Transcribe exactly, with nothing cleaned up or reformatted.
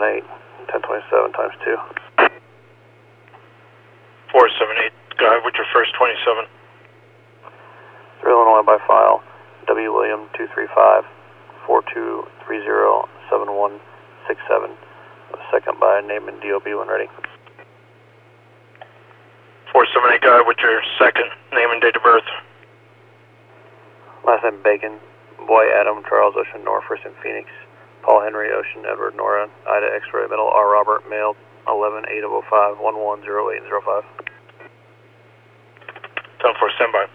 eight, ten twenty-seven times two. four seven eight, go ahead with your first twenty-seven. Through Illinois by file, W. William two three five, four two three zero, seven one six seven. Second by name and D O B when ready. four seven eight, go ahead with your second name and date of birth. Last name Bacon, boy Adam, Charles Ocean, Nora First in Phoenix, Paul Henry Ocean, Edward Nora, Ida X-ray Middle, R Robert, male, eleven eight oh five, one one zero eight zero five. ten four, standby.